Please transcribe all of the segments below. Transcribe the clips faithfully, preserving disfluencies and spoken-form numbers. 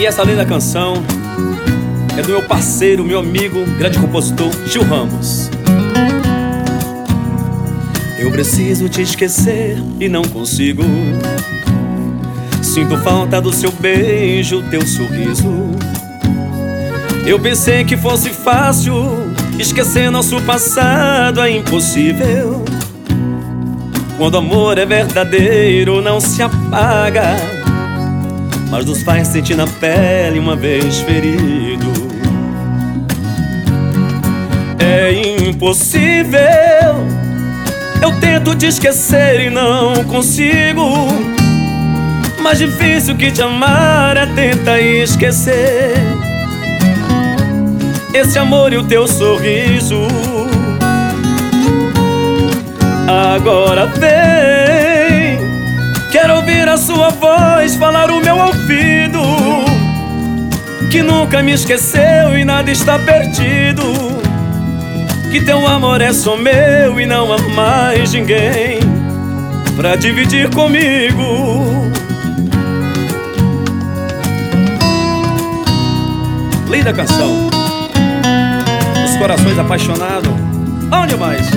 E essa linda canção é do meu parceiro, meu amigo, grande compositor Gil Ramos. Eu preciso te esquecer e não consigo. Sinto falta do seu beijo, teu sorriso. Eu pensei que fosse fácil esquecer nosso passado, é impossível. Quando o amor é verdadeiro não se apaga, mas nos faz sentir na pele uma vez ferido. É impossível, eu tento te esquecer e não consigo. Mais difícil que te amar é tentar esquecer esse amor e o teu sorriso. Agora vem, quero ouvir a sua voz falar o meu ouvido, que nunca me esqueceu e nada está perdido, que teu amor é só meu e não há mais ninguém pra dividir comigo. Linda canção, os corações apaixonados, onde mais?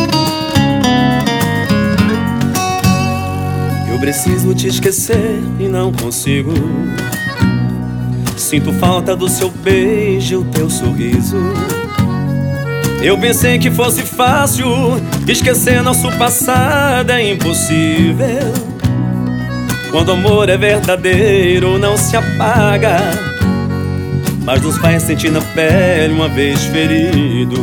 Eu preciso te esquecer e não consigo. Sinto falta do seu beijo, teu sorriso. Eu pensei que fosse fácil esquecer nosso passado, é impossível. Quando o amor é verdadeiro não se apaga, mas nos faz sentir na pele uma vez ferido.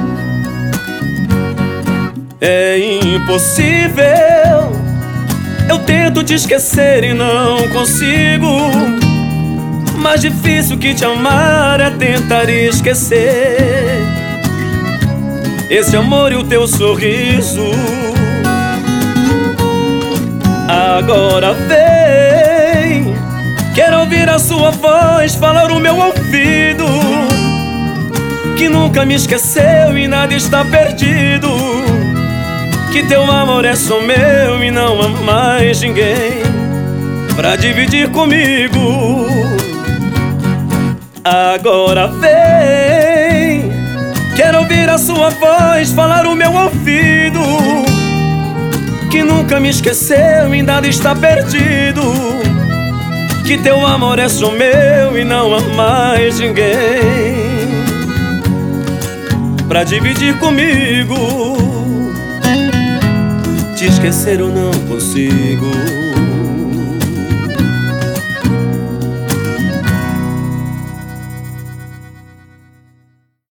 É impossível, eu tento te esquecer e não consigo. Mais difícil que te amar é tentar esquecer esse amor e o teu sorriso. Agora vem, quero ouvir a sua voz falar o meu ouvido, que nunca me esqueceu e nada está perdido, que teu amor é só meu e não há mais ninguém pra dividir comigo. Agora vem, quero ouvir a sua voz falar o meu ouvido, que nunca me esqueceu e nada está perdido, que teu amor é só meu e não há mais ninguém pra dividir comigo. Te esquecer eu não consigo.